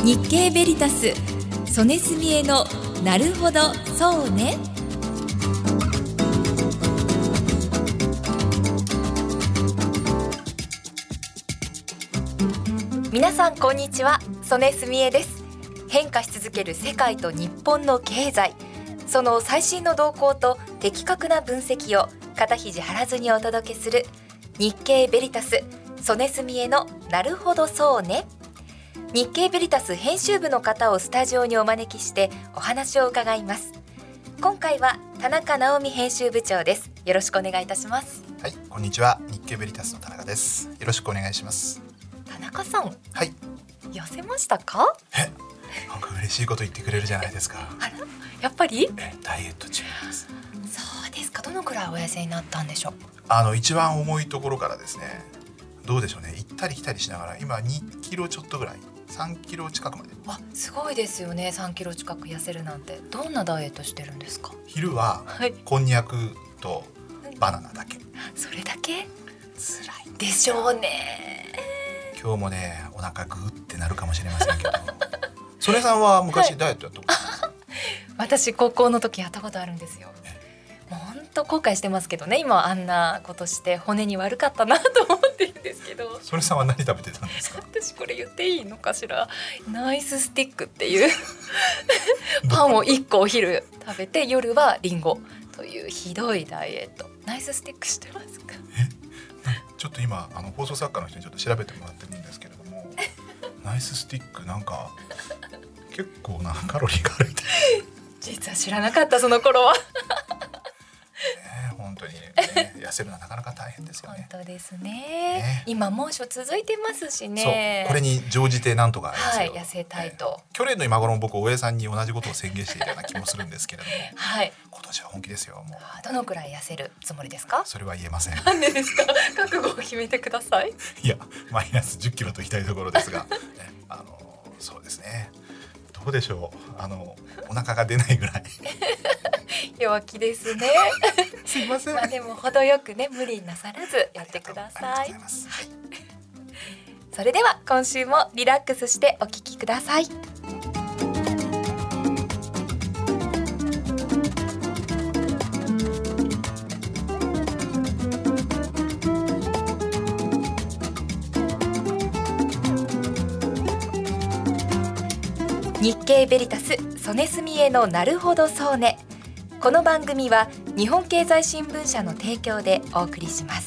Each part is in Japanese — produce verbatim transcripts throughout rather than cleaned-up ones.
日経ベリタス曽根澄江のなるほどそうね。皆さんこんにちは、曽根澄江です。変化し続ける世界と日本の経済、その最新の動向と的確な分析を肩肘張らずにお届けする日経ベリタス曽根澄江のなるほどそうね。日経ベリタス編集部の方をスタジオにお招きしてお話を伺います。今回は田中直美編集部長です。よろしくお願いいたします。 はい、こんにちは。日経ベリタスの田中です。よろしくお願いします。 田中さん、 はい、 痩せましたか？ え、なんか嬉しいこと言ってくれるじゃないですか。 あら、やっぱりえダイエット中です。 そうですか。どのくらいお痩せになったんでしょう？ あの一番重いところからですね、どうでしょうね、行ったり来たりしながら今にキロちょっとぐらい、さんキロ近くまで。 あ、すごいですよね。さんキロ近く痩せるなんて。どんなダイエットしてるんですか？ 昼ははい、 こんにゃくとバナナだけ。 それだけ？ 辛いでしょうね。 今日もね、お腹グーってなるかもしれませんけど曽根さんは昔ダイエットやったことある？ 私高校の時やったことあるんですよ。もう本当後悔してますけどね。今あんなことして骨に悪かったなと思ってるんですけど。 曽根さんは何食べてたんですか？ 私これ言っていいのかしら。ナイススティックっていうパンをいっこお昼食べて夜はリンゴというひどいダイエット。ナイススティックしてますか？ ちょっと今あの放送作家の人にちょっと調べてもらってるんですけれどもナイススティックなんか結構なカロリーがあるみたい。 実は知らなかった、その頃は。 ね、本当に、ね、痩せるのはなかなか大変ですよね。 本当ですね。 ね、 今猛暑続いてますしね。 そう、これに乗じてなんとか痩せ、 はい、痩せたいと、 えー、去年の今頃も僕大江さんに同じことを宣言していたような気もするんですけれども、 はい、 今年は本気ですよ。もうどのくらい痩せるつもりですか？ それは言えません。 なんでですか？覚悟を決めてください。 いや、マイナスじゅっキロといきたいところですが、ね、あのそうですね、どうでしょう、あのお腹が出ないぐらい弱気ですね。 すいません。 まあでも程よくね、無理なさらずやってください。 ありがとうございます。はい、 それでは今週もリラックスしてお聞きください。日経ベリタス曽根澄江のなるほどそうね。この番組は日本経済新聞社の提供でお送りします。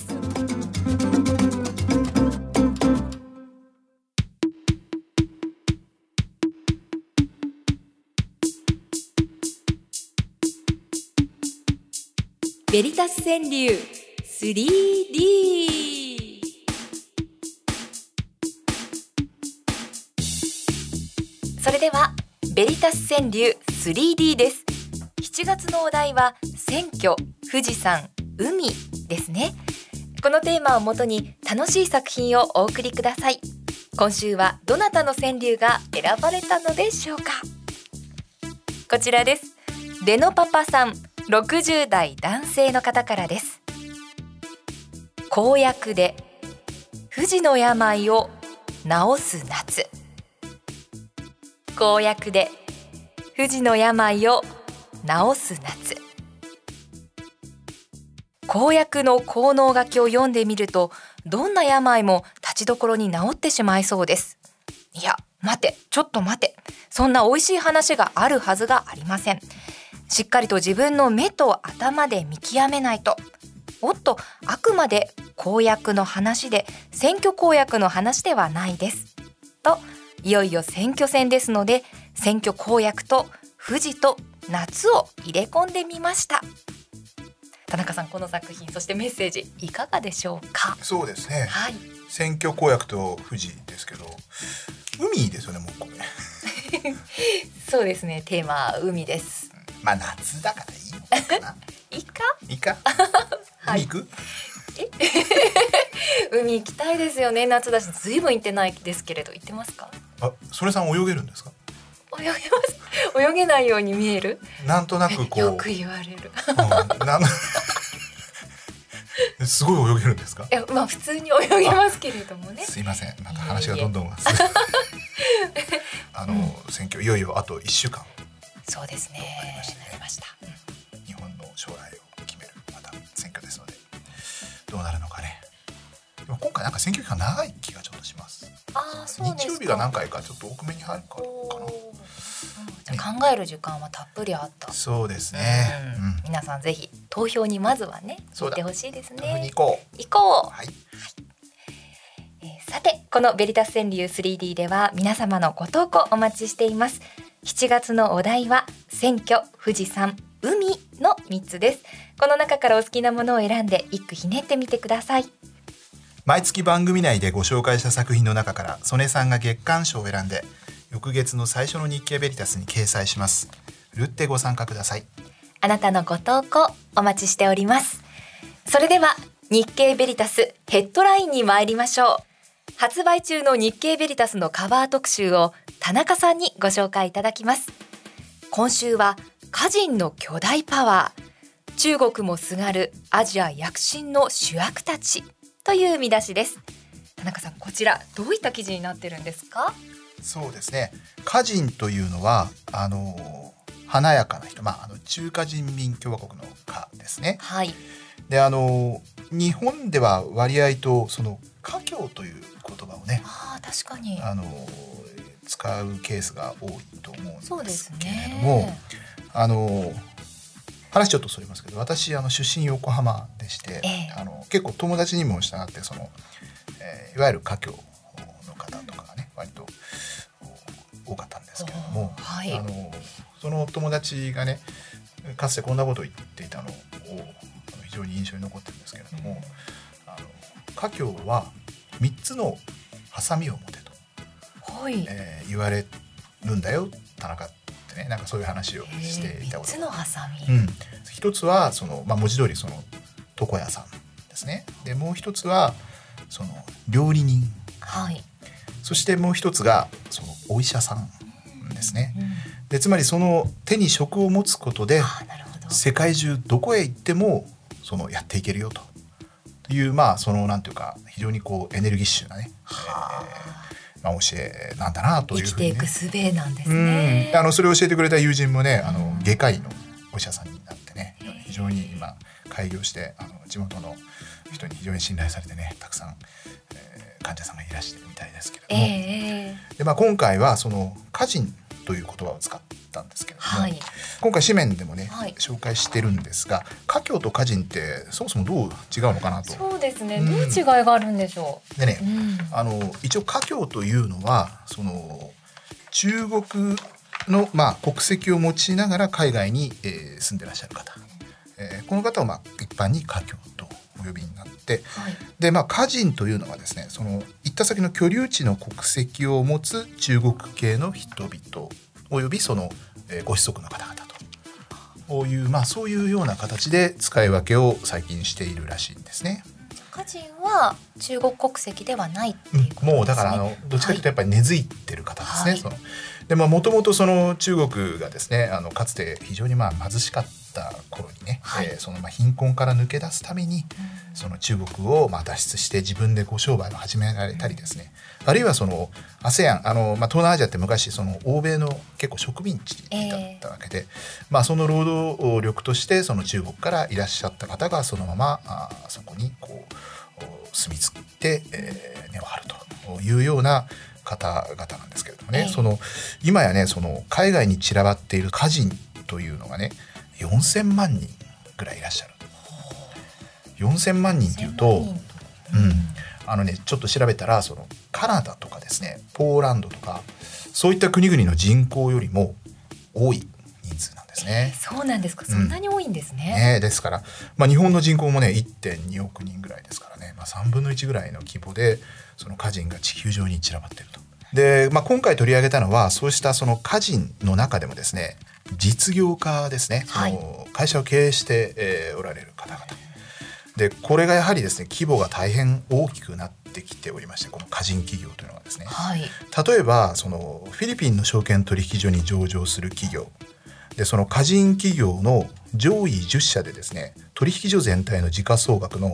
ベリタス川柳 スリーディー。それではベリタス川柳 スリーディー です。しちがつのお題は選挙、富士山、海ですね。このテーマをもとに楽しい作品をお送りください。今週はどなたの川柳が選ばれたのでしょうか？こちらです。レノパパさん、ろくじゅう代男性の方からです。公約で富士の病を治す夏。公約で富士の病を治す夏。公約の効能書きを読んでみると、どんな病も立ちどころに治ってしまいそうです。いや、待て、ちょっと待て、そんな美味しい話があるはずがありません。しっかりと自分の目と頭で見極めないと。おっと、あくまで公約の話で選挙公約の話ではないですと、いよいよ選挙戦ですので、選挙公約と富士と夏を入れ込んでみました。田中さん、この作品、そしてメッセージいかがでしょうか？ そうですね、 はい、 選挙公約と富士ですけど、海ですよね、もうこれそうですね、テーマは海です。 まあ夏だからいいのかないいかいいか海行く？ え海行きたいですよね。夏だし、ずいぶん行ってないですけれど、行ってますか？ あ、それさん泳げるんですか？ 泳げます。泳げないように見える？ なんとなくこうよく言われるうん、なんすごい泳げるんですか？ いや、まあ普通に泳げますけれどもね。 すいません、なんか話がどんどんあの、うん、選挙いよいよあといっしゅうかん。 そうですね。 なりましたね。 なりました。 うん、日本の将来を決めるまた選挙ですので、どうなるのかね。でも今回なんか選挙期間長い気がちょっとします。 ああ、そうですか。 日曜日が何回かちょっと多くめに入るかな。 じゃあ考える時間はたっぷりあった。 そうですね、 うんうん、皆さんぜひ投票にまずはね行ってほしいですね。 行こう行こう、 はいはい。 えー、さてこのベリタス川柳 スリーディー では皆様のご投稿お待ちしています。しちがつのお題は選挙、富士山、海のみっつです。この中からお好きなものを選んで一句ひねってみてください。 毎月番組内でご紹介した作品の中から曽根さんが月間賞を選んで翌月の最初の日経ベリタスに掲載します。ふるってご参加ください。 あなたのご投稿お待ちしております。それでは日経ベリタスヘッドラインに参りましょう。発売中の日経ベリタスのカバー特集を田中さんにご紹介いただきます。今週は歌人の巨大パワー、中国もすがるアジア躍進の主役たちという見出しです。田中さん、こちらどういった記事になってるんですか？ そうですね、歌人というのはあの華やかな人、まあ、あの中華人民共和国の歌ですね。 はい。 であの日本では割合とその華僑という言葉をね、 あ、確かにあの使うケースが多いと思うんですけれども、 ね、 あの話ちょっとそれますけど、私あの出身横浜でして、 えー、 あの結構友達にも従ってその、えー、いわゆる華僑の方とかがね割と多かったんですけれども、 はい、 あのその友達がねかつてこんなことを言っていたのを非常に印象に残ってるんですけれども、うん、あの華僑はみっつのハサミを持てと、 はい、 えー、言われるんだよ田中ってね、なんかそういう話をしていたことが、 みっつのハサミ、 うん、一つはその、まあ、文字通りその床屋さんですね。でもう一つはその料理人、 はい、 そしてもう一つがそのお医者さんですね、 うん、 でつまりその手に職を持つことで世界中どこへ行ってもそのやっていけるよという、まあそのなんていうか非常にこうエネルギッシュなね、えーまあ、教えなんだなというふうに、ね、 生きていく術なんですね。 うん、あのそれを教えてくれた友人もね、あの外科医のお医者さんになってね、非常に今開業してあの地元の人に非常に信頼されてね、たくさん、えー、患者さんがいらしてるみたいですけれども、 えーでまあ、今回はその歌人という言葉を使ったんですけれども、はい、今回紙面でもね、はい、紹介してるんですが、華僑と歌人ってそもそもどう違うのかなと。 そうですね、うん、どういう違いがあるんでしょう。 でね、 うん、 あの一応華僑というのはその中国の、まあ、国籍を持ちながら海外に、えー、住んでらっしゃる方、えー、この方を、まあ、一般に華僑とお呼びになって、はい、でまあ、歌人というのはですね、その行った先の居留地の国籍を持つ中国系の人々およびその、えー、ご子息の方々という、まあ、そういうような形で使い分けを最近しているらしいんですね。 歌人は中国国籍ではないっていうことですね。 もうだからあのどっちかというとやっぱり根付いてる方ですね。はい、そのでもともとその中国がですね、あのかつて非常にまあ貧しかった頃にね、はい、えー、そのまあ貧困から抜け出すために、うん、その中国をまあ脱出して自分でこう商売を始められたりですね、うん、あるいはその アセアン あの、まあ、東南アジアって昔その欧米の結構植民地だったわけで、えーまあ、その労働力としてその中国からいらっしゃった方がそのままあそこにこう住み着いて、えー、根を張るというような方々なんですけれどもね、えー、その今やねその海外に散らばっている歌人というのがねよんせんまんにんぐらいいらっしゃる。よんせんまんにんっていうと、うん、あのねちょっと調べたらそのカナダとかですね、ポーランドとかそういった国々の人口よりも多い人数なんですね。 えー、そうなんですか。そんなに多いんですね。 うん、ねですから、まあ、日本の人口もね いってんにおくにんぐらいですからね、まあ、さんぶんのいちぐらいの規模でその歌人が地球上に散らばっていると。で、まあ、今回取り上げたのはそうしたその歌人の中でもですね、実業家ですね、その会社を経営して、えー、おられる方々で、これがやはりですね規模が大変大きくなってきておりまして、この歌人企業というのはですね、はい、例えばそのフィリピンの証券取引所に上場する企業で、その歌人企業の上位じゅっしゃでですね取引所全体の時価総額の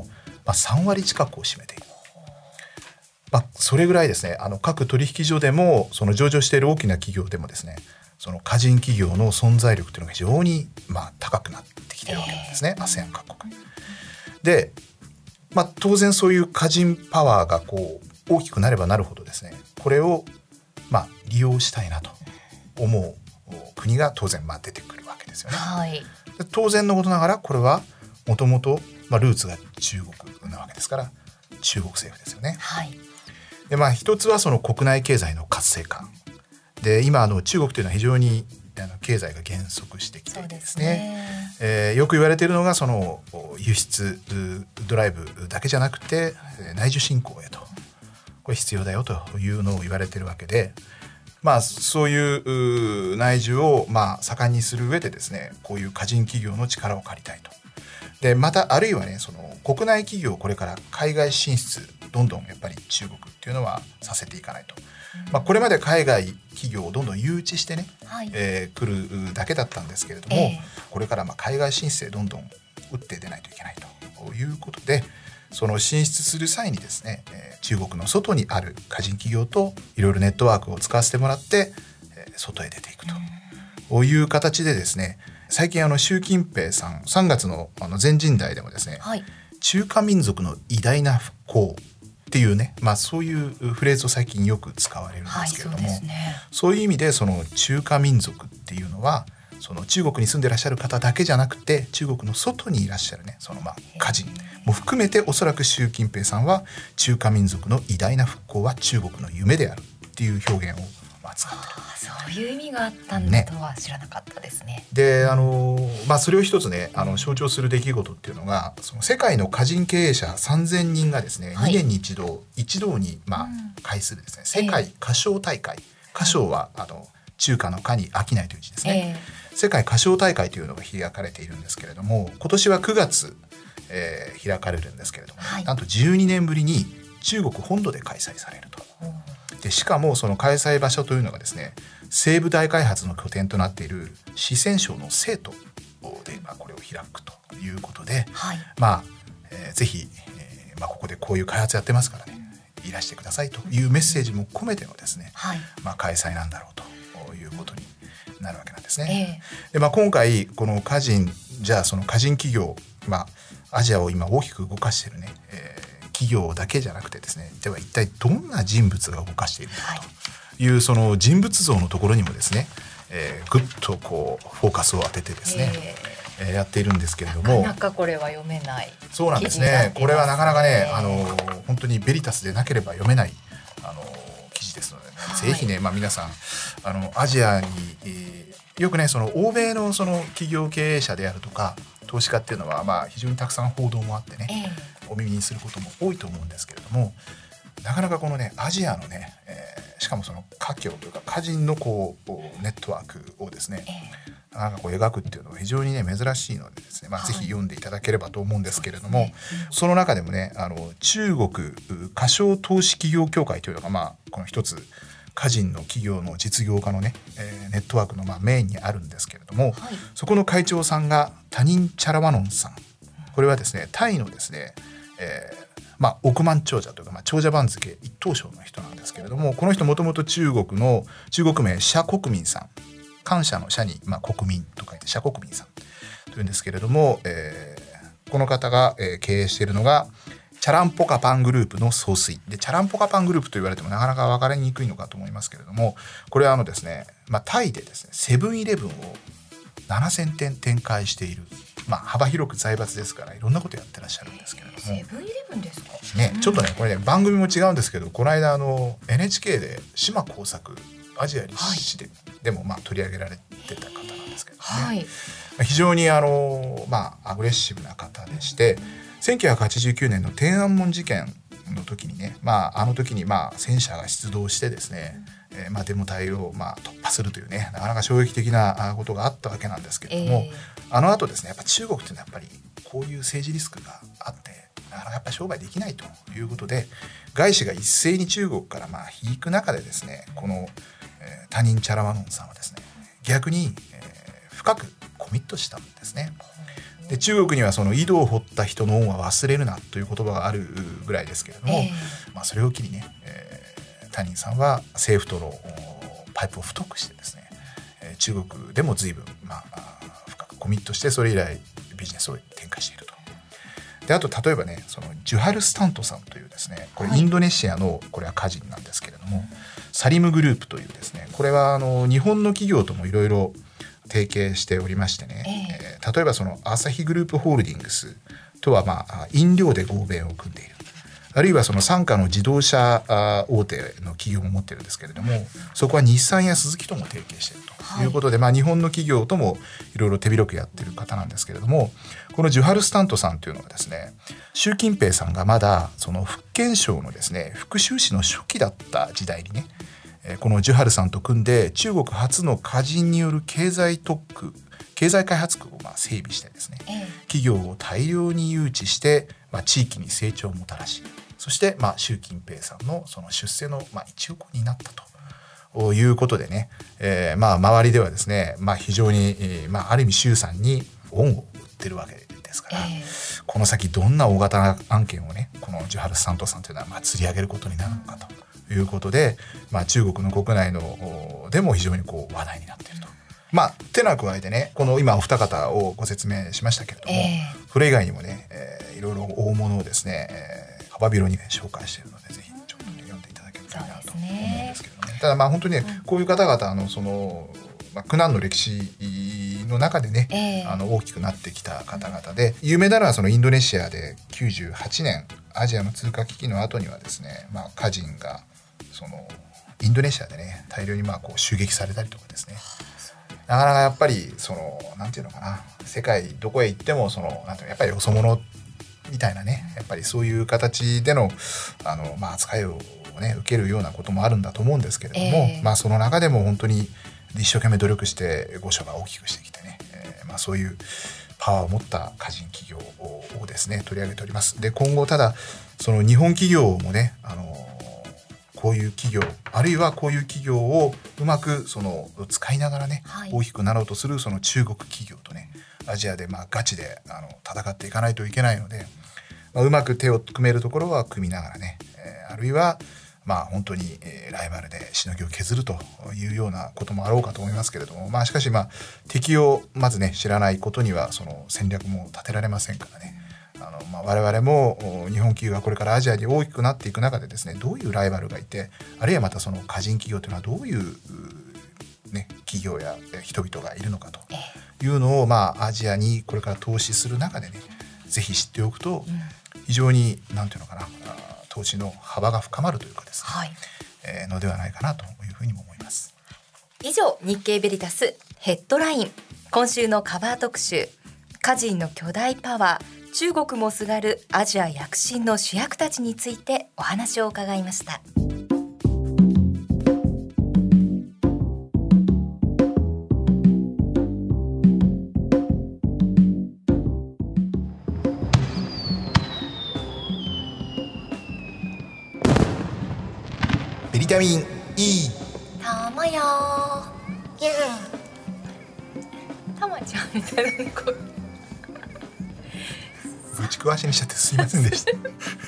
まあ、さんわり近くを占めている。まあ、それぐらいですね、あの各取引所でもその上場している大きな企業でもですね、その華人企業の存在力というのが非常にまあ高くなってきているわけなんですね、アセアン 各国で。まあ、当然そういう華人パワーがこう大きくなればなるほどですね、これをまあ利用したいなと思う国が当然まあ出てくるわけですよね。 はい、 で当然のことながらこれはもともとルーツが中国なわけですから中国政府ですよね。 はい、 でまあ一つはその国内経済の活性化で、今あの中国というのは非常にあの経済が減速してきていてですね、 そうですね、 えー、よく言われているのがその輸出ドライブだけじゃなくて内需振興へと、これ必要だよというのを言われているわけで、まあそういう内需をまあ盛んにする上でですね、こういう華人企業の力を借りたいと。でまたあるいはね、その国内企業をこれから海外進出どんどんやっぱり中国っていうのはさせていかないと、うん、まあ、これまで海外企業をどんどん誘致してね、はい、えー、来るだけだったんですけれども、えー、これからまあ海外進出へどんどん打って出ないといけないということで、その進出する際にですね、えー、中国の外にある華人企業といろいろネットワークを使わせてもらって、えー、外へ出ていくという形でですね、最近あの習近平さんさんがつ の, あの全人代でもですね、はい、中華民族の偉大な復興っていうね、まあ、そういうフレーズを最近よく使われるんですけれども、はい、 そうですね、そういう意味でその中華民族っていうのはその中国に住んでいらっしゃる方だけじゃなくて、中国の外にいらっしゃるね、そのまあ華人も含めて、おそらく習近平さんは中華民族の偉大な復興は中国の夢であるっていう表現をまあ使っている。 そういう意味があったんだとは知らなかったですね。ねであの、まあ、それを一つね、あの象徴する出来事っていうのが、その世界の華人経営者さんぜんにんがですね、はい、にねんに一度一堂にまあ会するですね、世界華商大会、華商はあの中華の華に商いという字ですね、えー、世界華商大会というのが開かれているんですけれども、今年はくがつ、えー、開かれるんですけれども、はい、なんとじゅうにねんぶりに中国本土で開催されると。でしかもその開催場所というのがですね、西部大開発の拠点となっている四川省の成都で、まあ、これを開くということで、はい、まあ、えー、ぜひ、えーまあ、ここでこういう開発やってますからね、いらしてくださいというメッセージも込めてのですね、はい、まあ、開催なんだろうということになるわけなんですね。えーでまあ、今回この華人、じゃあその華人企業、まあ、アジアを今大きく動かしているね、えー企業だけじゃなくてですね、では一体どんな人物が動かしているのかという、はい、その人物像のところにもですね、えー、ぐっとこうフォーカスを当ててですね、えーえー、やっているんですけれども、 なかなかこれは読めない。 そうなんですね。これはなかなかね、あの本当にベリタスでなければ読めないあの記事ですので、ね、はい、ぜひね、まあ、皆さんあのアジアに、えー、よくね、その欧米のその企業経営者であるとか投資家っていうのは、まあ、非常にたくさん報道もあってね、えーお耳にすることも多いと思うんですけれども、なかなかこのねアジアのね、えー、しかもその華僑というか華人のこうネットワークをですね、えー、なかなかこう描くっていうのは非常にね珍しいのでですね、まあ、ぜひ読んでいただければと思うんですけれども、はい、その中でもね、あの中国華商投資企業協会というのが、まあ、この一つ華人の企業の実業家のね、えー、ネットワークのまあメインにあるんですけれども、はい、そこの会長さんがタニン・チャラワノンさん。これはですね、タイのですね、えーまあ、億万長者というか、まあ、長者番付一等賞の人なんですけれども、この人もともと中国の中国名社国民さん、感謝の社に、まあ、国民と書いて社国民さんというんですけれども、えー、この方が、えー、経営しているのがチャランポカパングループの総帥で、チャランポカパングループと言われてもなかなか分かりにくいのかと思いますけれども、これはあのですね、まあ、タイでですねセブンイレブンをななせんてん展開している、まあ、幅広く財閥ですからいろんなことやってらっしゃるんですけれども、 セブンイレブンですかね、ちょっとねこれね番組も違うんですけど、この間あの エヌエイチケー で島耕作アジア立志で、はい、でもまあ取り上げられてた方なんですけどね、はい、非常にあの、まあ、アグレッシブな方でして、せんきゅうひゃくはちじゅうきゅうねんの天安門事件の時にね、まあ、あの時にまあ戦車が出動してですね、えーまあ、デモ隊をまあ突破するというね、なかなか衝撃的なことがあったわけなんですけれども、えー、あの後ですね、やっぱ中国っていうのはやっぱりこういう政治リスクがあってなかなかやっぱり商売できないということで、外資が一斉に中国からまあ引く中でですね、この、えー、タニン・チャラワノンさんはですね、逆に、えー、深くココミットしたんですね。で中国にはその井戸を掘った人の恩は忘れるなという言葉があるぐらいですけれども、えーまあ、それを機にね、えー、タニンさんは政府とのパイプを太くしてですね、えー、中国でも随分、まあ、深くコミットしてそれ以来ビジネスを展開していると。であと例えばねそのジュハルスタントさんというですねこれインドネシアのこれは個人なんですけれども、はい、サリムグループというですねこれはあの日本の企業ともいろいろ提携しておりましてね、えー、例えばそのアサヒグループホールディングスとはまあ飲料で合弁を組んでいる、あるいはその傘下の自動車大手の企業も持ってるんですけれども、そこは日産やスズキとも提携しているということで、はい、まあ日本の企業ともいろいろ手広くやってる方なんですけれども、このジュハルスタントさんというのはですね習近平さんがまだその福建省のですね福州市の書記だった時代にねこのジュハルさんと組んで中国初の個人による経済特区経済開発区をまあ整備してですね、ええ、企業を大量に誘致して、まあ、地域に成長をもたらし、そしてまあ習近平さんのその出世のまあ一翼になったということでね、えー、まあ周りではですね、まあ、非常に、えーまあ、ある意味習さんに恩を売ってるわけですから、えー、この先どんな大型案件をねこのジュハルスタントさんというのはまあ釣り上げることになるのかと。ということで、まあ、中国の国内のでも非常にこう話題になっていると。まあ手な加えてねこの今お二方をご説明しましたけれども、えー、それ以外にもね、えー、いろいろ大物をですね、えー、幅広に、ね、紹介しているのでぜひちょっと、ね、読んでいただければいいなと思うんですけどね。ただまあ本当にね、うん、こういう方々のその、まあ、苦難の歴史の中でね、えー、あの大きくなってきた方々で、有名なのはそのインドネシアできゅうじゅうはちねんアジアの通貨危機の後にはですね、まあ、歌人がそのインドネシアでね大量にまあこう襲撃されたりとかですね、なかなかやっぱりそのなんていうのかな世界どこへ行ってもそのなんていうのやっぱりよそ者みたいなねやっぱりそういう形でのあのまあ扱いをね受けるようなこともあるんだと思うんですけれども、えー、まあその中でも本当に一生懸命努力して御所が大きくしてきてね、えー、まあそういうパワーを持った個人企業をですね取り上げております。で今後ただその日本企業もねあのこういう企業あるいはこういう企業をうまくその使いながらね、はい、大きくなろうとするその中国企業とねアジアでまあガチであの戦っていかないといけないので、まあ、うまく手を組めるところは組みながらね、えー、あるいはまあ本当に、えー、ライバルでしのぎを削るというようなこともあろうかと思いますけれども、まあしかしまあ敵をまずね知らないことにはその戦略も立てられませんからね。あのまあ、我々も日本企業がこれからアジアに大きくなっていく中でですねどういうライバルがいて、あるいはまたその個人企業というのはどういう、ね、企業や人々がいるのかというのを、まあ、アジアにこれから投資する中でねぜひ知っておくと非常になんていうのかな投資の幅が深まるというかですね、はいえー、のではないかなというふうにも思います。 以上日経ベリタスヘッドライン、今週のカバー特集、個人の巨大パワー中国もすがるアジア躍進の主役たちについてお話を伺いました。 ベリタミン E たまやたまちゃんみたいな声打ち壊しにしちゃってすいませんでした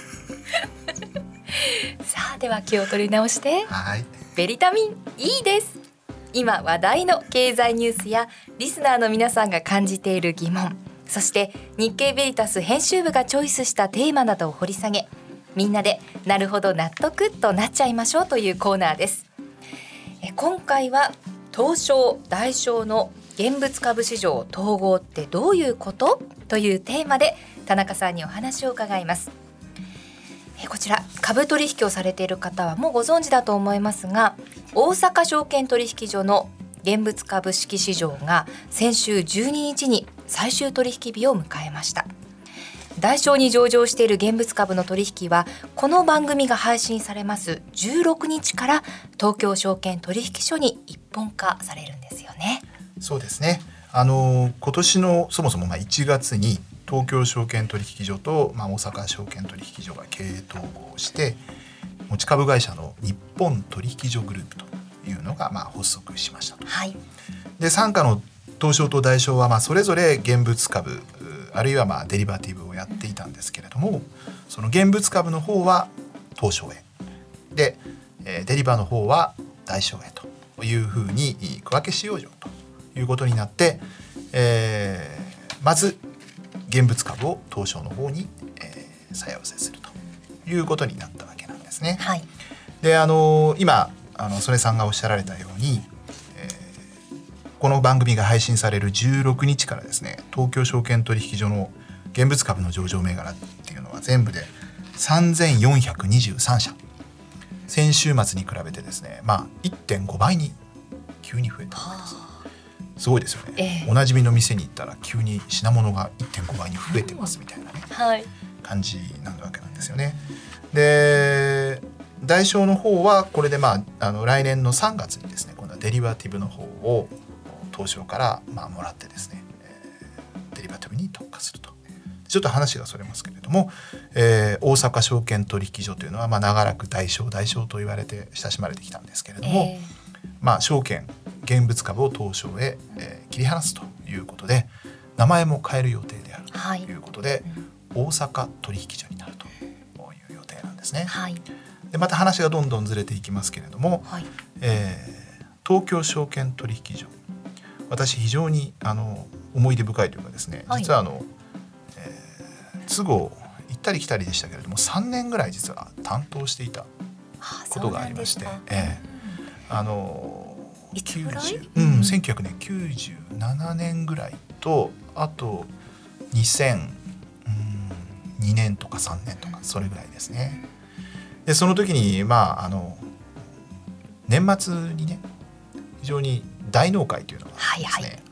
さあでは気を取り直して、 はい、 ベリタミン E です。今話題の経済ニュースやリスナーの皆さんが感じている疑問、そして日経ベリタス編集部がチョイスしたテーマなどを掘り下げ、みんなでなるほど納得となっちゃいましょうというコーナーです。え今回は東証大証の現物株市場統合ってどういうことというテーマで田中さんにお話を伺います。えこちら株取引をされている方はもうご存知だと思いますが、大阪証券取引所の現物株式市場が先週じゅうににちに最終取引日を迎えました。大証に上場している現物株の取引はこの番組が配信されますじゅうろくにちから東京証券取引所に一本化されるんですよね。 そうですね、あの今年のそもそもまあいちがつに東京証券取引所と、まあ、大阪証券取引所が経営統合して持ち株会社の日本取引所グループというのがまあ発足しました。 はい、 で傘下の東証と大証はまあそれぞれ現物株あるいはまあデリバティブをやっていたんですけれども、その現物株の方は東証へで、えー、デリバの方は大証へというふうに区分け使用上ということになって、えー、まず現物株を東証の方に、えー、再寄せするということになったわけなんですね。 はい、 であの今あの曽根さんがおっしゃられたように、えー、この番組が配信されるじゅうろくにちからですね、東京証券取引所の現物株の上場銘柄っていうのは全部でさんぜんよんひゃくにじゅうさんしゃ、先週末に比べてですね、まあ いってんごばいに急に増えたわけです。すごいですよね、えー、おなじみの店に行ったら急に品物が いってんごばいに増えてますみたいなね、はい、感じなわけなんですよね。で大証の方はこれで、まあ、あの来年のさんがつにですね、今度はデリバティブの方を東証からまあもらってですね、えー、デリバティブに特化すると。ちょっと話がそれますけれども、えー、大阪証券取引所というのは、まあ、長らく大証大証と言われて親しまれてきたんですけれども、えーまあ、証券現物株を東証へ、えー、切り離すということで名前も変える予定であるということで、はい、大阪取引所になるという予定なんですね。はい、でまた話がどんどんずれていきますけれども、はい、えー、東京証券取引所、私非常にあの思い出深いというかですね、実はあの、はい、都合行ったり来たりでしたけれどもさんねんぐらい実は担当していたことがありまして、ええ、あのいつぐらい、 うん、せんきゅうひゃくきゅうじゅうななねんぐらいとあとにせんにねんとかさんねんとかそれぐらいですね。でその時にまああの年末にね非常に大納会というのがあってですね、はいはい、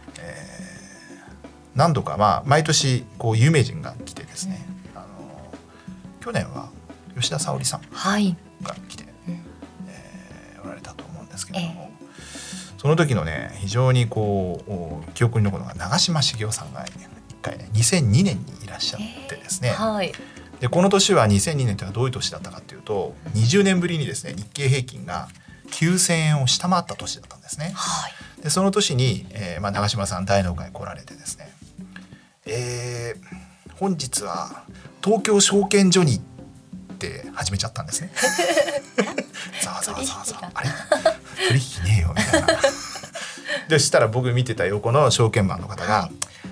何度かまあ毎年こう有名人が来てですね、うん、あの去年は吉田沙保里さんが来て、はい、えー、おられたと思うんですけれども、えー、その時のね非常にこう記憶に残るのが長嶋茂雄さんが一回ねにせんにねんにいらっしゃってですね、えーはい、でこの年はにせんにねんというのはどういう年だったかというとにじゅうねんぶりにですね日経平均がきゅうせんえんを下回った年だったんですね。はい、でその年に、えーまあ、長嶋さん大納会来られてですね、えー、本日は東京証券所にって始めちゃったんですね。ざわざわざわざわ、あれ取引ねえよみたいな。でしたら僕見てた横の証券マンの方が、はい、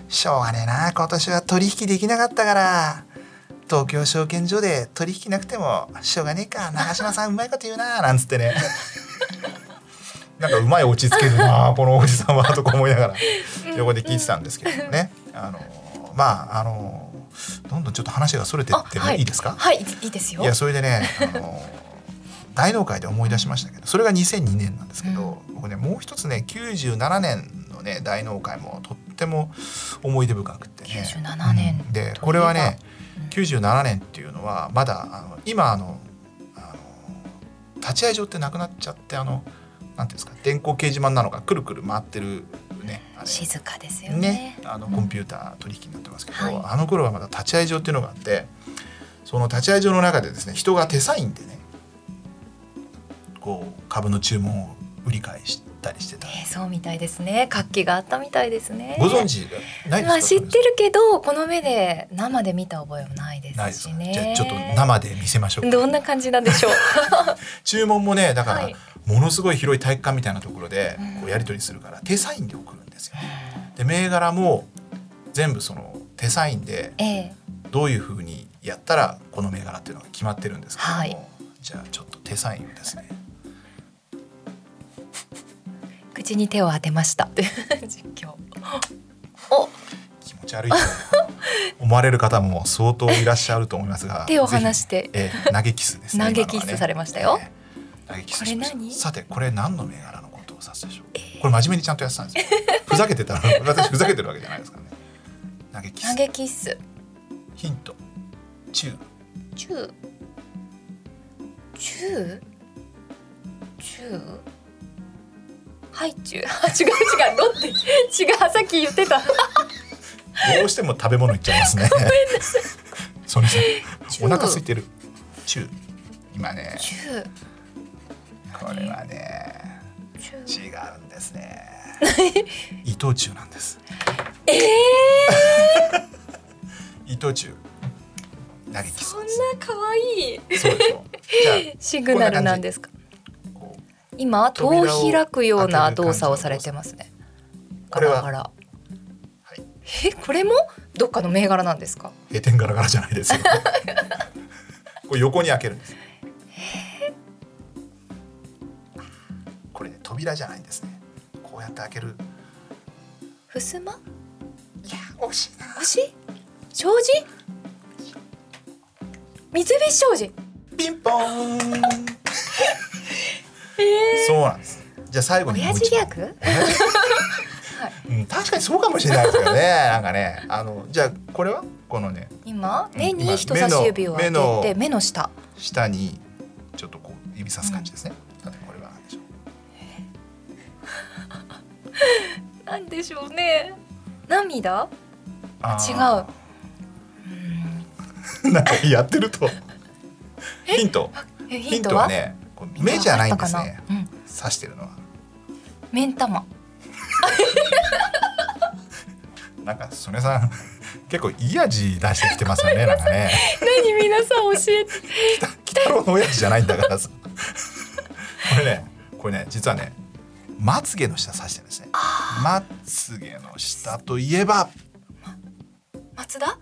しょうがねえな今年は取引できなかったから東京証券所で取引なくてもしょうがねえか長嶋さんうまいこと言うななんつってね。なんかうまい落ち着けるなこのおじさんはとか思いながら横で聞いてたんですけどもね。あのまああのどんどんちょっと話がそれてってもいいですか？ はい、はい、いいですよ。 いやそれでねあの大納会で思い出しましたけどそれがにせんにねんなんですけど、うん、僕ねもう一つねきゅうじゅうななねんのね大納会もとっても思い出深くてね。 きゅうじゅうななねん、 うん、でこれはね、うん、きゅうじゅうななねんっていうのはまだあの今あのあの立会所ってなくなっちゃってあのなんていうんですか電光掲示板なのかくるくる回ってるねあれ静かですよね。 ねあのコンピューター取引になってますけど、うんはい、あの頃はまだ立会所っていうのがあってその立会所の中でですね人が手サインでねこう株の注文を売り買いしたりしてた、 えー、そうみたいですね。活気があったみたいですね。 ご存知ないですか？ まあ、知ってるけどこの目で生で見た覚えはないですしね。 じゃあちょっと生で見せましょうか。 どんな感じなんでしょう。 注文もねだから、はい、ものすごい広い体育館みたいなところでこうやり取りするから手サインで送るんですよ。で銘柄も全部その手サインでどういうふうにやったらこの銘柄っていうのが決まってるんですけども、はい、じゃあちょっと手サインをですね口に手を当てました実況お気持ち悪いと思われる方も相当いらっしゃると思いますが手を離して、 えー、投げキスですね。 投げキスされましたよ、 えー、投げキスしました。これ何？さてこれ何の銘柄のことを指すでしょう、えー、これ真面目にちゃんとやってたんですよ。ふざけてたら私ふざけてるわけじゃないですからね。投げキス投げキスヒントチューチューチューチューハイチュー違う違うロッテ違うさっき言ってたどうしても食べ物いっちゃいますね。 ごめんなさい。 それさお腹空いてるチュー今ねチューこれはね違うんですね。 伊藤忠なんです。 ええー、伊藤忠投げキスそんな可愛い。 そうでしょ。じゃあシグナルなんですか。今戸を開くような動作をされてますね。 これはガラガラ、はい、えこれもどっかの銘柄なんですか。 閉店ガラガラじゃないですよ。これ横に開けるんです。これね扉じゃないんですね。こうやって開ける。 襖？いや惜しいな。 惜しい？障子？三菱商事。 ピンポーン。 えー、 そうなんです。じゃあ最後に親父ギャグ？はい、 うん、確かにそうかもしれないですよね。なんかね、あのじゃあこれはこのね、 今目に人差し指を当てて、目の、目の下下にちょっとこう指さす感じですね。うん、これは何でしょう。なんでしょうね。涙？違う。 うんなんかやってるとヒント。 ヒントは、 ヒントはね、目じゃないんですね。うん、指してるのは。 目ん玉。 なんか曽根さん結構いい味出してきてますよね。なんかね。 何皆さん教えて。 北北郎の親父じゃないんだからさ。これね、これね実はねまつげの下指してるんですね。まつげの下といえば松田？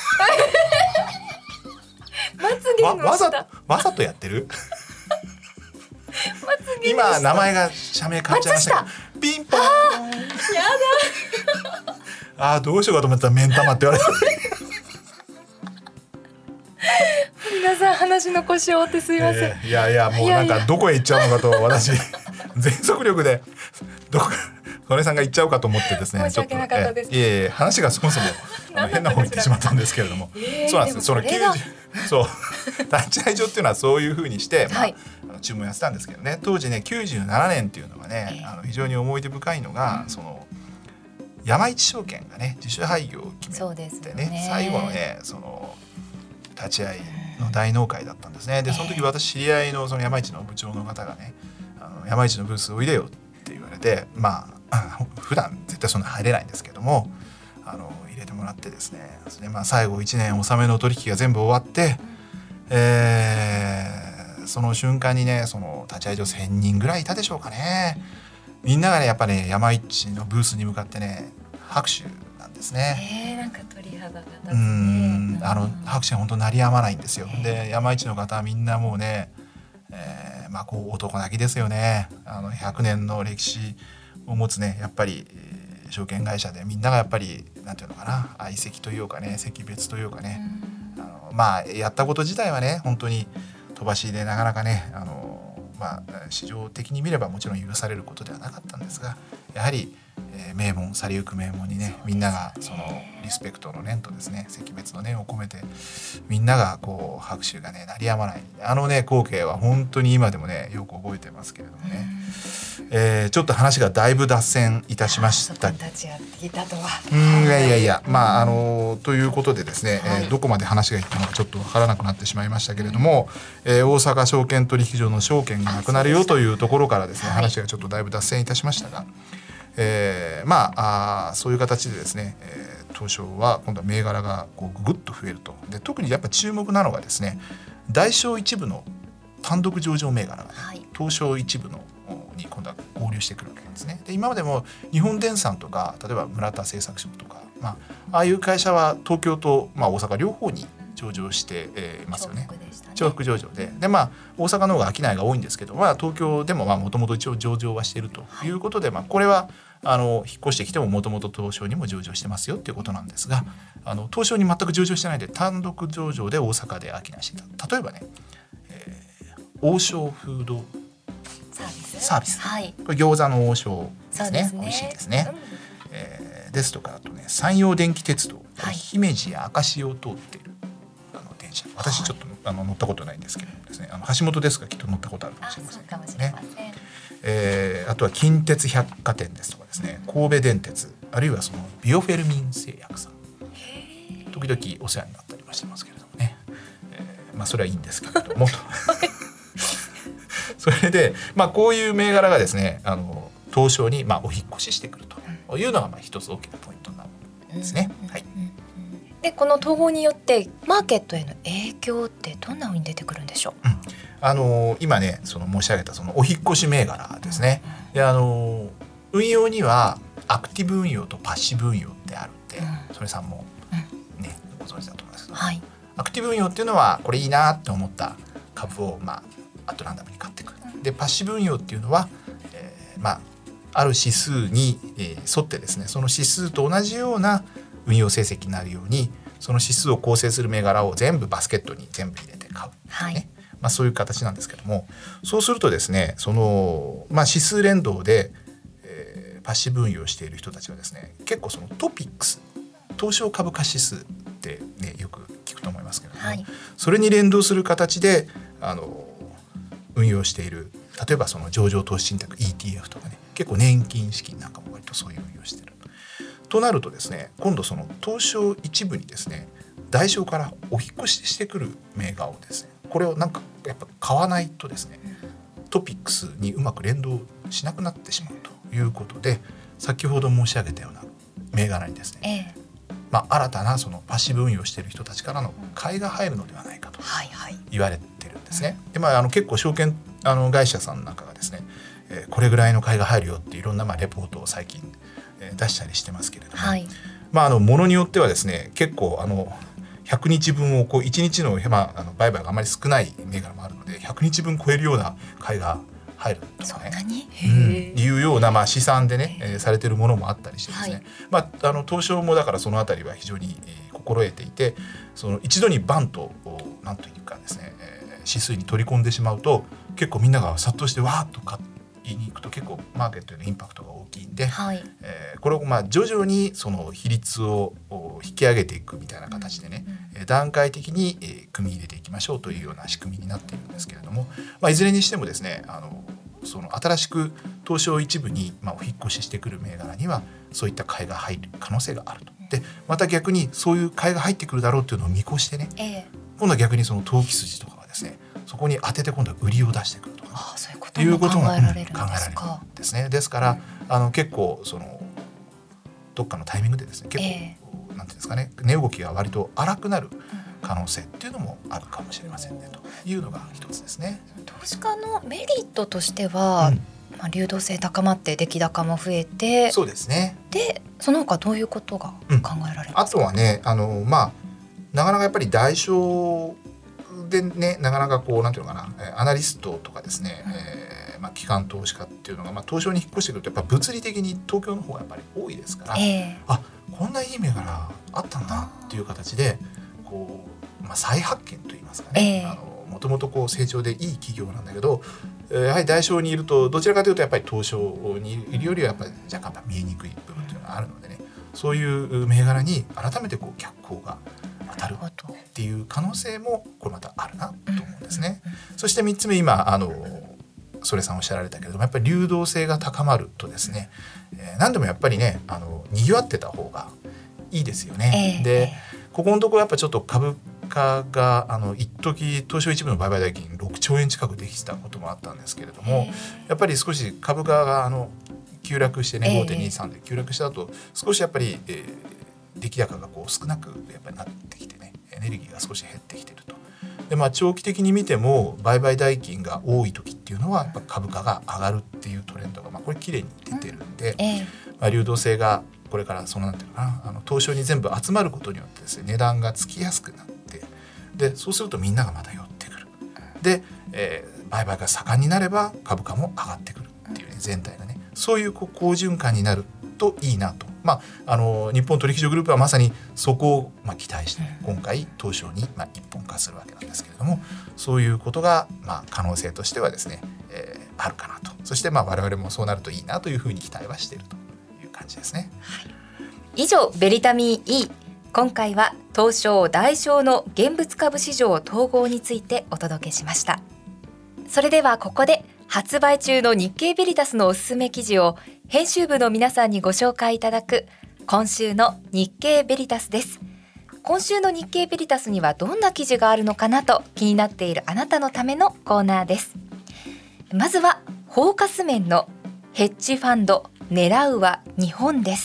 まつげの下。わ, わざわざとやってる？今名前が社名変わっちゃいましたけど。ピンポン。やだ。 あーどうしようかと思ったら目ん玉って言われた。 皆さん話の腰を折ってすいません、 えー、いやいやもうなんかどこへ行っちゃうのかと私全速力でどこか曽根さんが行っちゃうかと思ってですね。 申し訳なかったです。 いえいえ話がそもそも変な方に行ってしまったんですけれども、えー、そうなんです。そのきゅうじゅうそう立ち会い所っていうのはそういう風にして、まあはい、あの注文やってたんですけどね。当時ねきゅうじゅうななねんっていうのがね、えー、あの非常に思い出深いのが、うん、その山一証券がね自主廃業を決めて ね, ね最後のねその立ち会いの大納会だったんですね。でその時私知り合いのその山一の部長の方がねあの山一のブースおいでよって言われて、まあ普段絶対そんな入れないんですけどもあの入れてもらってですね、それでまあ最後いちねん納めの取引が全部終わって、えー、その瞬間にねその立ち会い所せんにんぐらいいたでしょうかね。みんながねやっぱね山一のブースに向かってね拍手なんですね。 えー、なんか鳥肌が立つね。 うんあの拍手は本当鳴りやまないんですよ。で山一の方はみんなもうね、えー、まあこう男泣きですよね。あのひゃくねんの歴史を持つねやっぱり、えー、証券会社でみんながやっぱりなんていうのかな相席というかね席別というかね、あのまあやったこと自体はね本当に飛ばしでなかなかねあのまあ市場的に見ればもちろん許されることではなかったんですが、やはり、えー、名門去りゆく名門にねみんながそのリスペクトの念とですね惜別の念を込めてみんながこう拍手がね鳴りやまないあのね光景は本当に今でもねよく覚えてますけれどもね、えー、ちょっと話がだいぶ脱線いたしました。 立ち会っていたとは。 うんいやいやいやまああのということでですね、はいえー、どこまで話がいったのかちょっとわからなくなってしまいましたけれども、えー、大阪証券取引所の証券がなくなるよというところからですね話がちょっとだいぶ脱線いたしましたが、えー、まあ、あそういう形でですね、えー、東証は今度は銘柄がこうぐぐっと増えると。で特にやっぱ注目なのがですね大小一部の単独上場銘柄が、ねはい、東証一部のに今度は合流してくるわけなんですね。で今までも日本電産とか例えば村田製作所とか、まあ、ああいう会社は東京と、まあ、大阪両方に上場してい、えー、ますよね。重複上場でで、まあ、大阪の方が商いが多いんですけど、まあ、東京でももともと一応上場はしているということで、はいまあ、これはあの引っ越してきてももともと東証にも上場してますよっていうことなんですが、あの東証に全く上場してないで単独上場で大阪で商いしていた。例えばね、えー、王将フードサービス、 サービスはい、 これ餃子の王将ですね。 ですね美味しいですね、うんえー、ですとかあとね山陽電気鉄道、はい、姫路や明石を通っているあの電車私ちょっと、はい、あの乗ったことないんですけどですねあの橋本ですがきっと乗ったことあるかもしれませんけどね。えー、あとは近鉄百貨店ですとかですね神戸電鉄あるいはそのビオフェルミン製薬さん時々お世話になったりもしてますけれどもね、えー、まあそれはいいんですけれどもそれで、まあ、こういう銘柄がですねあの東証にまあお引っ越ししてくるというのがまあ一つ大きなポイントになるんですね。はい。 でこの統合によってマーケットへの影響ってどんな風に出てくるんでしょう。 うん、あの今ねその申し上げたそのお引っ越し銘柄ですね。であの運用にはアクティブ運用とパッシブ運用ってあるんで、うん、それさんもね、うん、ご存知だと思いますけど、はい、アクティブ運用っていうのはこれいいなって思った株をまあアトランダムに買っていく。でパッシブ運用っていうのは、えー、まあある指数に、えー、沿ってですねその指数と同じような運用成績になるようにその指数を構成する銘柄を全部バスケットに全部入れて買う、ね、はい、まあ、そういう形なんですけども、そうするとですねその、まあ、指数連動で、えー、パッシブ運用している人たちはですね結構そのトピックス東証株価指数って、ね、よく聞くと思いますけども、はい、それに連動する形であの運用している例えばその上場投資信託 イーティーエフ とかね結構年金資金なんかも割とそういう運用しているとなるとですね今度その東証一部にですね代償からお引越ししてくる銘柄をですねこれをなんかやっぱ買わないとですねトピックスにうまく連動しなくなってしまうということで先ほど申し上げたような銘柄にですね、ええ、まあ、新たなそのパッシブ運用している人たちからの買いが入るのではないかと言われてるんですね。で、まあ、あの結構証券あの会社さんなんかがですね、えー、これぐらいの買いが入るよっていろんなまあレポートを最近、えー、出したりしてますけれども、はい、まあ、あのものによってはですね結構あのひゃくにちぶんをこういちにちの、まあ、あの売買があまり少ない銘柄もあるのでひゃくにちぶん超えるような買いが入るとかね、うん、いうような、まあ、試算でね、えー、されているものもあったりしてですね、はい、まあ、あの東証もだからそのあたりは非常に、えー、心得ていてその一度にバンとなんというかですね、えー、指数に取り込んでしまうと結構みんなが殺到してわーっと買いに行くと結構マーケットへのインパクトが大きいんで、はい、えー、これをまあ徐々にその比率を引き上げていくみたいな形でね、うんうん、段階的に、えー、組み入れていきましょうというような仕組みになっているんですけれども、まあ、いずれにしてもですねあのその新しく東証一部に、まあ、お引っ越ししてくる銘柄にはそういった買いが入る可能性があると。でまた逆にそういう買いが入ってくるだろうっていうのを見越してね、ええ、今度は逆にその投機筋とかはですねそこに当てて今度は売りを出してくるとか、 ああ、そういうことも考えられるんですか。 考えられるんですね。ですから、うん、あの結構そのどっかのタイミングでですね結構、ええ、なんていうんですかね値動きが割と荒くなる可能性っていうのもあるかもしれませんねというのが一つですね。 投資家のメリットとしては、うん、まあ、流動性高まって出来高も増えて、 そうですね。 でその他どういうことが考えられますか。 うん、あとはねあの、まあ、なかなかやっぱり代償でねなかなかこうなんていうのかなアナリストとかですね、うん、えーまあ、機関投資家っていうのが、まあ、東証に引っ越してくるとやっぱ物理的に東京の方がやっぱり多いですから、えー、あこんないい銘柄あったんだっていう形でこう、まあ、再発見といいますかね、えー、あのもともとこう成長でいい企業なんだけどやはり代償にいるとどちらかというとやっぱり東証にいるよりはやっぱり若干見えにくい部分というのがあるのでねそういう銘柄に改めてこう脚光が当たるっていう可能性もこれまたあるなと思うんですね。そしてみっつめ今あのそれさんおっしゃられたけれどもやっぱり流動性が高まるとですね、えー、何でもやっぱりねあのにぎわってた方がいいですよね。えー、でここのところやっぱちょっと株価があの一時東証一部の売買代金ろくちょうえん近くできてたこともあったんですけれども、えー、やっぱり少し株価があの急落してね、えー、ごてんにさん で急落した後少しやっぱり、えー、出来高がこう少なくやっぱりなってきてねエネルギーが少し減ってきてると。で、まあ、長期的に見ても売買代金が多い時っていうのはやっぱ株価が上がるっていうトレンドが、まあ、これきれいに出てるんで、うんえーまあ、流動性がこれからそのなんていうのかなあの東証に全部集まることによってですね値段がつきやすくなってでそうするとみんながまた寄ってくるで、えー、売買が盛んになれば株価も上がってくるっていうね全体がねそういうこう好循環になるといいなと、まあ、あの日本取引所グループはまさにそこをまあ期待して、ね、今回東証にまあ一本化するわけなんですけれどもそういうことがまあ可能性としてはですね、えー、あるかなとそしてまあ我々もそうなるといいなというふうに期待はしているという感じですね。 はい、以上ベリタミン E 今回は東証代証の現物株市場統合についてお届けしました。それではここで発売中の日経ベリタスのおすすめ記事を編集部の皆さんにご紹介いただく今週の日経ベリタスです。今週の日経ベリタスにはどんな記事があるのかなと気になっているあなたのためのコーナーです。まずはフォーカス面のヘッジファンド狙うは日本です。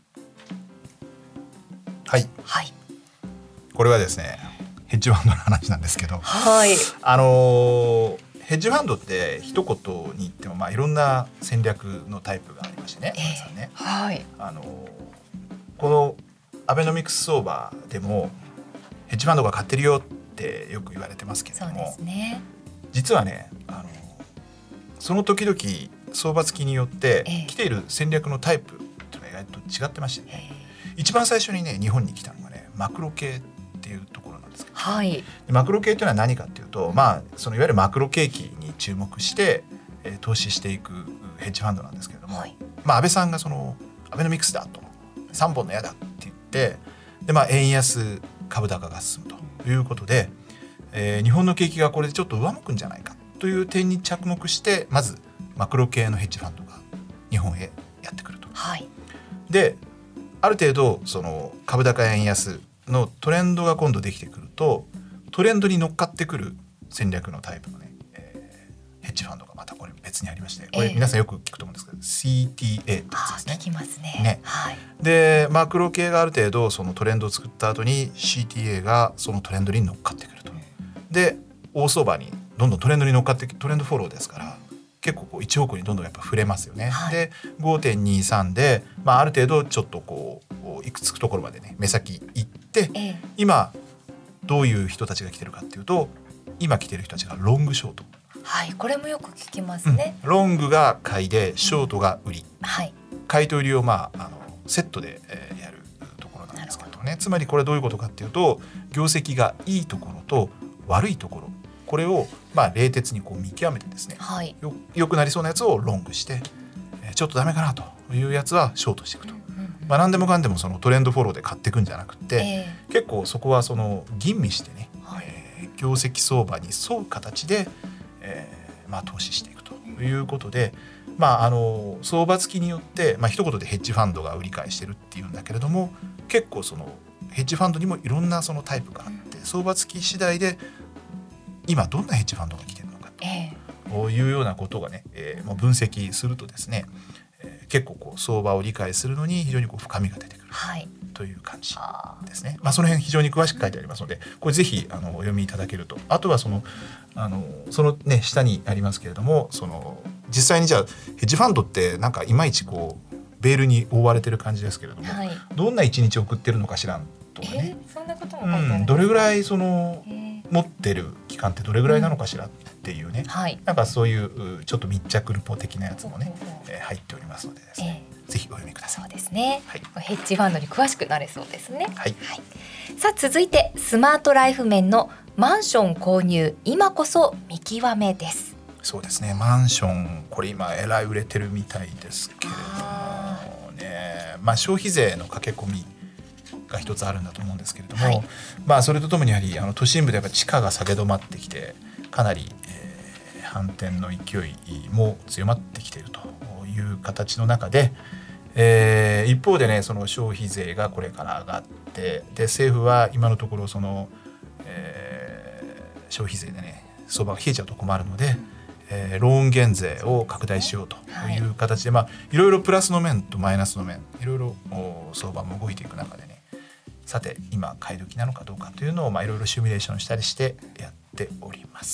はい、 はい、 これはですねヘッジファンドの話なんですけど、 はい、 あのヘッジファンドって一言に言ってもまあいろんな戦略のタイプがありましてね、皆さんね、 はい、 あのこのアベノミクス相場でもヘッジファンドが買ってるよってよく言われてますけれども、 そうですね、 実はねあのその時々相場付きによって来ている戦略のタイプというのは意外と違ってましてね、一番最初にね日本に来たのがねマクロ系っていうところなんですけど、 はい、 マクロ系というのは何かっていうと、まあそのいわゆるマクロ景気に注目して、えー、投資していくヘッジファンドなんですけれども、はい、まあ安倍さんがそのアベノミクスだとさんぼんの矢だって言って、でまあ円安株高が進むということで、えー、日本の景気がこれでちょっと上向くんじゃないかという点に着目して、まずマクロ系のヘッジファンドが日本へやってくると、 はい、 である程度その株高円安のトレンドが今度できてくると、トレンドに乗っかってくる戦略のタイプのね、えー、ヘッジファンドがまたこれ別にありまして、これ皆さんよく聞くと思うんですけど、えー、シーティーエー ってやつですね。 聞きますね。 ね、はい、でマクロ系がある程度そのトレンドを作った後に シーティーエー がそのトレンドに乗っかってくると。で大相場にどんどんトレンドに乗っかってトレンドフォローですから結構こう一方向にどんどんやっぱ触れますよね。はい、で ごてんにさん で、まあ、ある程度ちょっとこういくつくところまでね目先行って、ええ、今どういう人たちが来てるかっていうと、今来てる人たちがロングショート、 はい、これもよく聞きますね。 うん、ロングが買いでショートが売り、 うん、はい、 買いと売りを、まあ、あのセットで、えー、やるところなんですけどね。つまりこれどういうことかっていうと、業績がいいところと悪いところ、これをまあ冷徹にこう見極めてですね、はい、よ, よくなりそうなやつをロングして、えー、ちょっとダメかなというやつはショートしていくと、うんうんうん、まあ、何でもかんでもそのトレンドフォローで買っていくんじゃなくて、えー、結構そこはその吟味してね、はい、えー、業績相場に沿う形で、えーまあ、投資していくということで、まあ、あの相場付きによって、まあ一言でヘッジファンドが売り買いしてるっていうんだけれども、結構そのヘッジファンドにもいろんなそのタイプがあって、相場付き次第で今どんなヘッジファンドが来てるのかというようなことがね、えー、もう分析するとですね、えー、結構こう相場を理解するのに非常にこう深みが出てくる、はい、という感じですね。まあ、その辺非常に詳しく書いてありますので、これぜひあのお読みいただけると。あとはそのあのそのね下にありますけれども、その実際にじゃあヘッジファンドってなんかいまいちこうベールに覆われてる感じですけれども、はい、どんな一日送ってるのか知らんとかね、 えー、そんなことも書いてあるんですか？ うん、どれぐらいその持ってる期間ってどれぐらいなのかしらっていうね、うん、はい、なんかそういうちょっと密着ルポ的なやつもね、えー、入っておりますのでですね、えー、ぜひお読みください。 そうですね、はい、ヘッジファンドに詳しくなれそうですね。 はい、 はい、さあ続いてスマートライフ面のマンション購入今こそ見極めです。 そうですね、マンションこれ今えらい売れてるみたいですけれどもね、まあ、消費税の駆け込みが一つあるんだと思うんですけれども、はい、まあ、それとともにやはりあの都心部でやっぱ地価が下げ止まってきてかなり、えー、反転の勢いも強まってきているという形の中で、えー、一方でねその消費税がこれから上がってで政府は今のところその、えー、消費税でね相場が冷えちゃうと困るので、えー、ローン減税を拡大しようという形で、はい、まあ、いろいろプラスの面とマイナスの面いろいろ相場も動いていく中でね、さて今買い時なのかどうかというのをまあいろいろシミュレーションしたりしてやっております。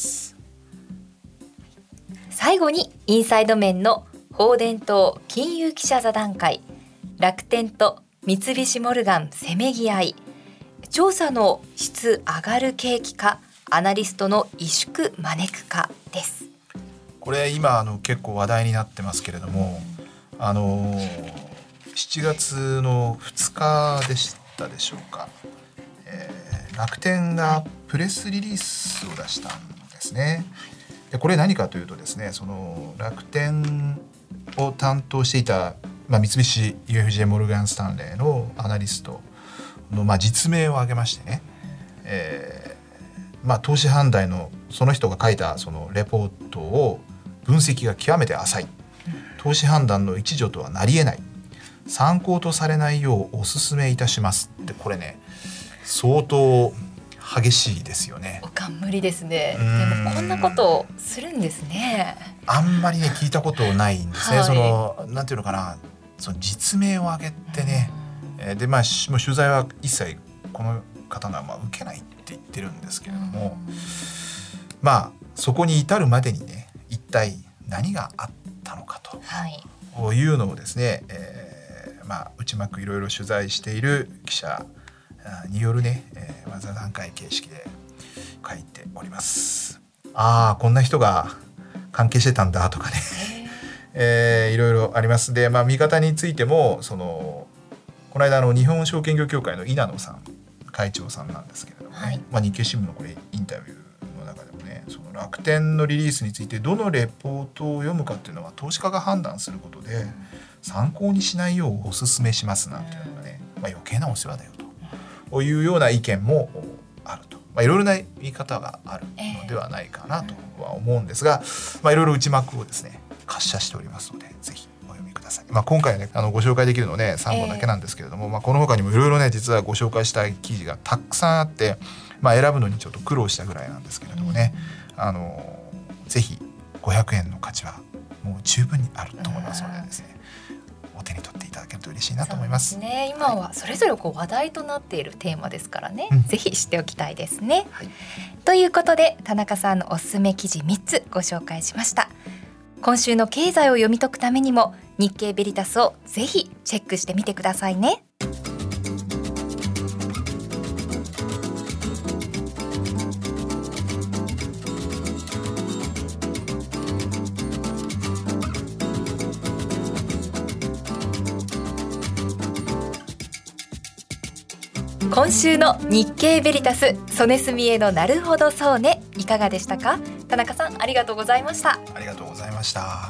最後にインサイド面の放電等金融記者座談会、楽天と三菱モルガンせめぎ合い、調査の質上がる景気かアナリストの萎縮招くかです。 これ今あの結構話題になってますけれども、あのしちがつのふつかでしたでしょうか、えー、楽天がプレスリリースを出したんですね。でこれ何かというとですね、その楽天を担当していた、まあ、三菱 ユーエフジェー モルガンスタンレーのアナリストの、まあ、実名を挙げましてね、えーまあ、投資判断のその人が書いたそのレポートを分析が極めて浅い、投資判断の一助とはなり得ない、参考とされないようお勧めいたしますって、これね相当激しいですよね。 おかん無理ですね。でもこんなことをするんですね。 あんまりね聞いたことないんですね、 はい、 そのなんていうのかな、その実名を挙げてね、えー、でまあもう取材は一切この方がまあ受けないって言ってるんですけれども、まあそこに至るまでにね一体何があったのかと、はい、いうのをですね、えー、まあ内幕いろいろ取材している記者によるね、えー、まずは段階形式で書いております。ああこんな人が関係してたんだとかね、えー、いろいろあります。で、まあ、見方についてもそのこの間の日本証券業協会の稲野さん会長さんなんですけれども、ね、はい、まあ、日経新聞のこれインタビューの中でもね、その楽天のリリースについてどのレポートを読むかっていうのは投資家が判断することで参考にしないようお勧めしますなんていうのがね、まあ、余計なお世話だよというような意見もあると、まあ、いろいろな見方があるのではないかなとは思うんですが、まあ、いろいろ内幕をですね滑車しておりますのでぜひお読みください。まあ、今回ねあのご紹介できるのねさんぼんだけなんですけれども、えーまあ、この他にもいろいろね実はご紹介したい記事がたくさんあって、まあ、選ぶのにちょっと苦労したぐらいなんですけれどもね、うん、あのぜひごひゃくえんの価値はもう十分にあると思いますのでですね、お手に取っていただけると嬉しいなと思います。 そうですね、今はそれぞれこう話題となっているテーマですからね、うん、ぜひ知っておきたいですね、はい、ということで田中さんのおすすめ記事みっつご紹介しました。今週の経済を読み解くためにも日経ベリタスをぜひチェックしてみてくださいね。今週の日経ベリタス曽根澄江のなるほどそうね、いかがでしたか。田中さんありがとうございました。 ありがとうございました。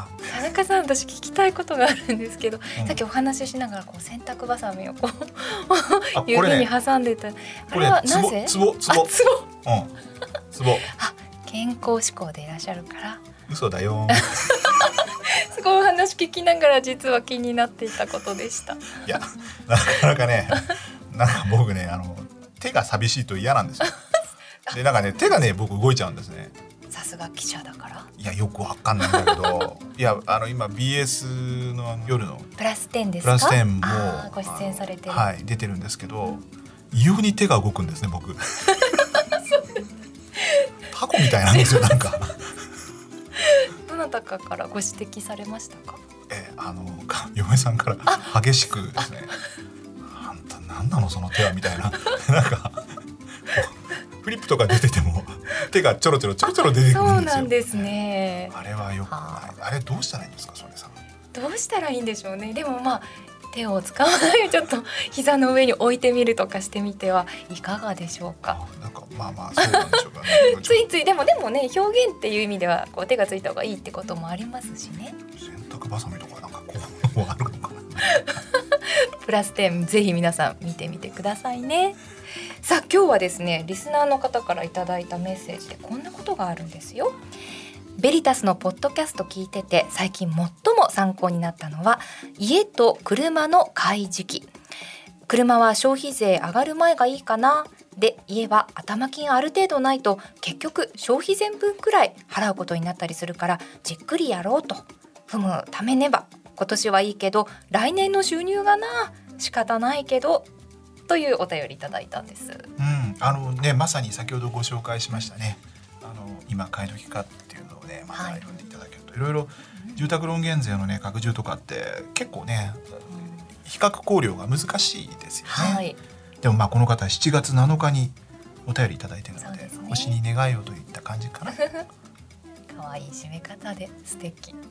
田中さん私聞きたいことがあるんですけど、うん、さっきお話ししながらこう洗濯バサミをこう指に挟んでた、あれはなぜ？ ツボツボツボ、 うん、ツボあ、健康志向でいらっしゃるから。 嘘だよすごいお話聞きながら実は気になっていたことでした。いやなかなかねなんか僕ねあの手が寂しいと嫌なんですよでなんかね手がね僕動いちゃうんですね。 さすが記者だから。 いやよくわかんないんだけどいやあの今 ビーエス の, あの夜のプラステンですか。 プラステンもご出演されてる、 はい、出てるんですけど異様に手が動くんですね僕タコみたいなんですよなんかどなたかからご指摘されましたか。 えあの嫁さんから激しくですねあんた何なのその手はみたいななんかフリップとか出てても手がちょろちょろちょろちょろ出てくるんですよ。 そうなんですね。 あれはよくない。あれどうしたらいいんですかそれさん。 どうしたらいいんでしょうね。でもまあ手を使わないちょっと膝の上に置いてみるとかしてみてはいかがでしょうか。 なんかまあまあそうなんでしょうかねついついでもでもね表現っていう意味ではこう手がついた方がいいってこともありますしね。 洗濯バサミとかなんかこうあるのかなプラステンぜひ皆さん見てみてくださいね。さあ今日はですねリスナーの方からいただいたメッセージでこんなことがあるんですよ。ベリタスのポッドキャスト聞いてて最近最も参考になったのは家と車の買い時期。車は消費税上がる前がいいかなで言えば頭金ある程度ないと結局消費税分くらい払うことになったりするからじっくりやろうと。ふむためねば今年はいいけど来年の収入がな仕方ないけどというお便りいただいたんです。 うん、あのねまさに先ほどご紹介しましたね。あの今買い時かっていうのをねまた読んでいただけると、はい、いろいろ住宅ローン減税のね拡充とかって結構ね、うん、比較考慮が難しいですよね、はい、でもまあこの方しちがつなのかにお便りいただいているの で, で、ね、星に願いをといった感じかな可愛い締め方で素敵、はい、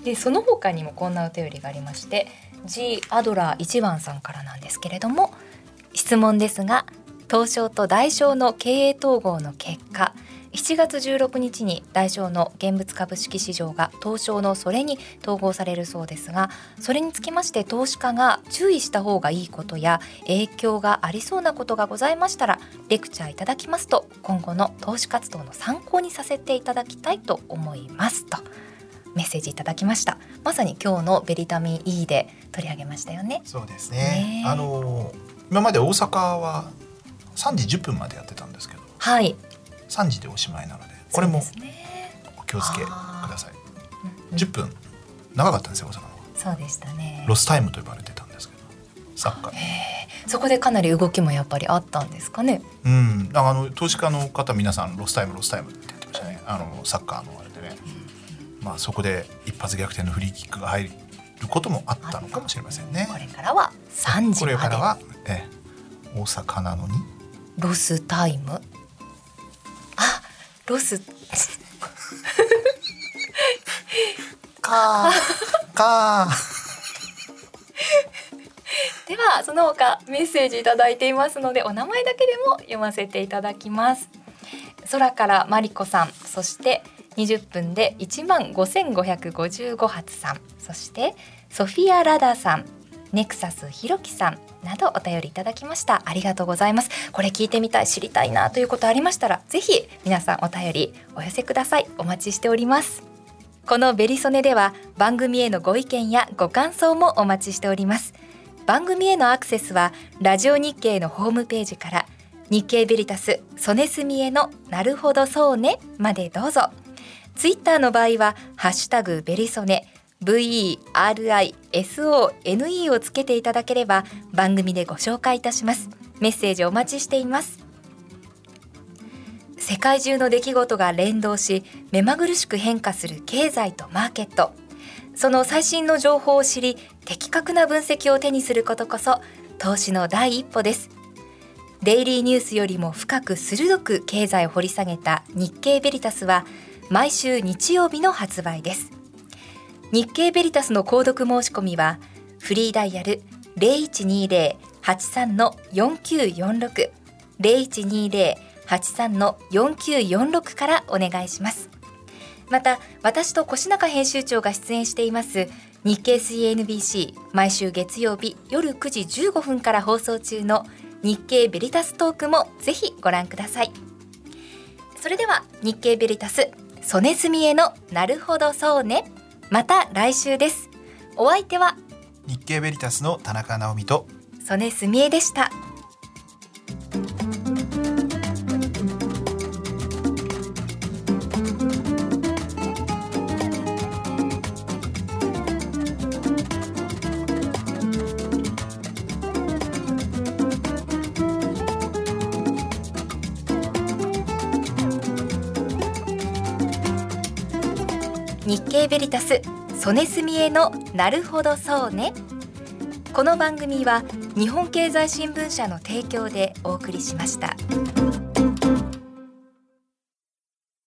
でその他にもこんなお便りがありまして G アドラーいちばんさんからなんですけれども、質問ですが東証と大証の経営統合の結果しちがつじゅうろくにちに大証の現物株式市場が東証のそれに統合されるそうですが、それにつきまして投資家が注意した方がいいことや影響がありそうなことがございましたらレクチャーいただきますと今後の投資活動の参考にさせていただきたいと思いますとメッセージいただきました。まさに今日のベリタミン E で取り上げましたよね。 そうですね、あの今まで大阪はさんじじゅっぷんまでやってたんですけど、 はい、 さんじでおしまいなので、これもそうですね、 お気をつけください。 うん、 じゅっぷん長かったんですよ、大阪の方が。 そうでしたね。 ロスタイムと呼ばれてたんですけど、サッカー。 そこでかなり動きもやっぱりあったんですかね。 うん、あの投資家の方皆さんロスタイムロスタイムって言ってましたね。あのサッカーのあれでね、うん、まあそこで一発逆転のフリーキックが入ることもあったのかもしれませんね。 これからはさんじまで。 これからは、え大阪なのにロスタイム。あ、ロスかーかーではその他メッセージいただいていますので、お名前だけでも読ませていただきます。空からマリコさん、そしてにじゅっぷんでいちまんごせんごひゃくごじゅうご発さん、そしてソフィアラダさん、ネクサスひろきさんなどお便りいただきました。ありがとうございます。これ聞いてみたい、知りたいなということありましたら、ぜひ皆さんお便りお寄せください。お待ちしております。このベリソネでは番組へのご意見やご感想もお待ちしております。番組へのアクセスはラジオ日経のホームページから、日経ベリタスソネスミエのなるほどそうねまでどうぞ。ツイッターの場合はハッシュタグベリソネ ブイイーアールアイエスオーエヌイー をつけていただければ番組でご紹介いたします。メッセージお待ちしています。世界中の出来事が連動し目まぐるしく変化する経済とマーケット、その最新の情報を知り的確な分析を手にすることこそ投資の第一歩です。デイリーニュースよりも深く鋭く経済を掘り下げた日経ベリタスは毎週日曜日の発売です。日経ベリタスの購読申し込みはフリーダイヤル ゼロいちにゼロ はちさん よんきゅうよんろく ゼロいちにゼロ はちさん よんきゅうよんろく からお願いします。また私と越中編集長が出演しています日経 シーエヌビーシー 毎週月曜日夜くじじゅうごふんから放送中の日経ベリタストークもぜひご覧ください。それでは日経ベリタスソネスミエのなるほどそうね、また来週です。お相手は日経ベリタスの田中直美とソネスミエでした。日経ベリタスソネスミエのなるほどそうね。この番組は日本経済新聞社の提供でお送りしました。